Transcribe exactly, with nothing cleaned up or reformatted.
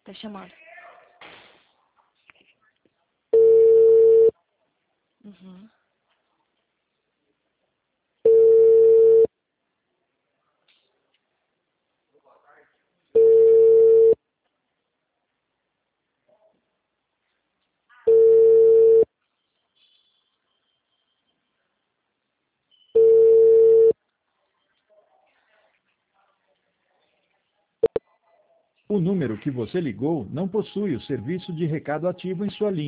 Tá chamando. Uhum. O número que você ligou não possui o serviço de recado ativo em sua linha.